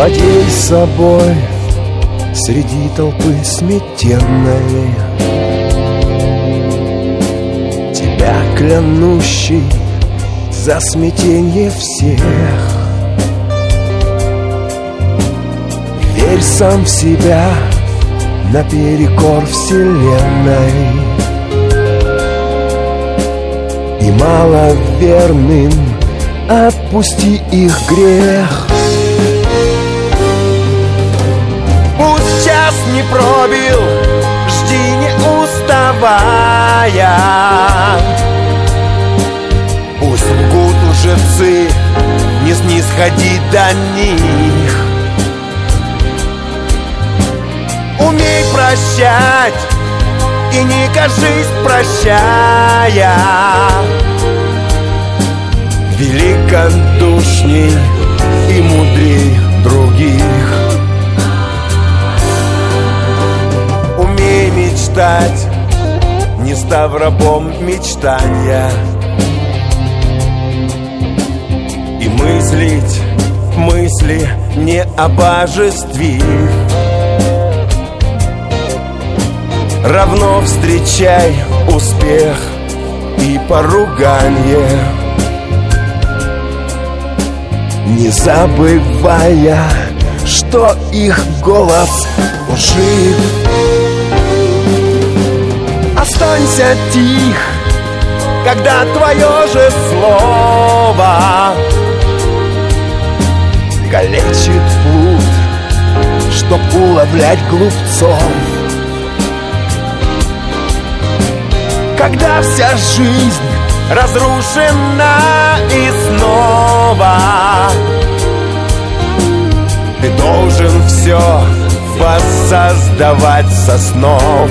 Владей собой среди толпы сметенной, тебя клянущий за смятенье всех. Верь сам в себя наперекор вселенной, и маловерным отпусти их грех. Пусть час не пробил, жди не уставая. Пусть лгут лжецы, не снисходи до них. Умей прощать и не кажись, прощая, великодушней и мудрей других. Умей мечтать, не став рабом мечтания, и мыслить мысли не о божестве. Равно встречай успех и поруганье, не забывая, что их голос жив. Останься тих, когда твое же слово калечит плут, чтоб уловлять глупцов. Когда вся жизнь разрушена и снова, ты должен все воссоздавать со снов.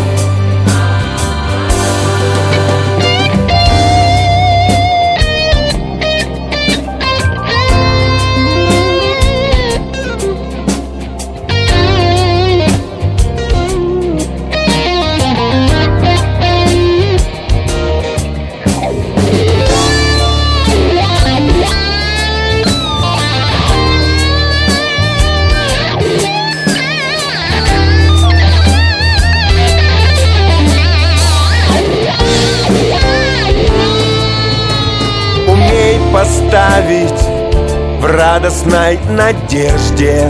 Поставить в радостной надежде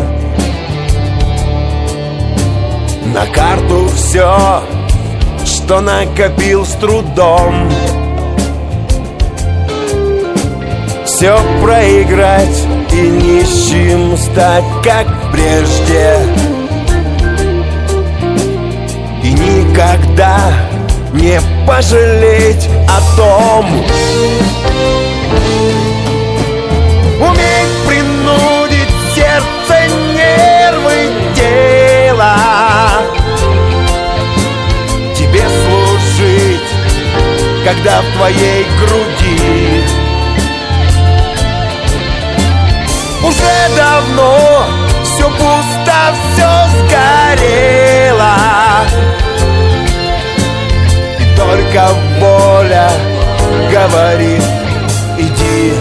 на карту все, что накопил с трудом. Все проиграть и нищим стать, как прежде, и никогда не пожалеть о том. Уметь принудить сердце, нервы, тело тебе служить, когда в твоей груди уже давно все пусто, все сгорело, и только воля говорит: иди.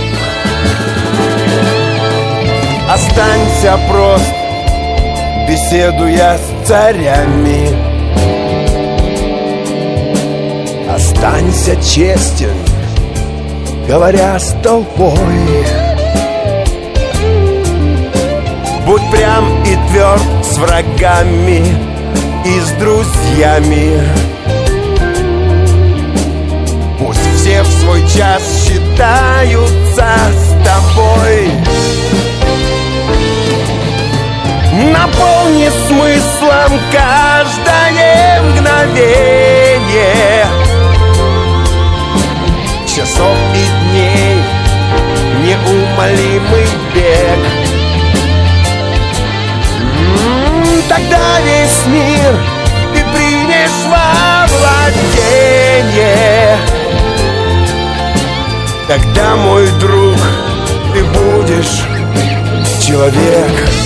Останься прост, беседуя с царями. Останься честен, говоря с толпой. Будь прям и тверд с врагами и с друзьями. Пусть все в свой час считаются с тобой. Наполни смыслом каждое мгновение часов и дней, неумолимый бег. Тогда весь мир ты примешь во владение. Тогда, мой друг, ты будешь человек.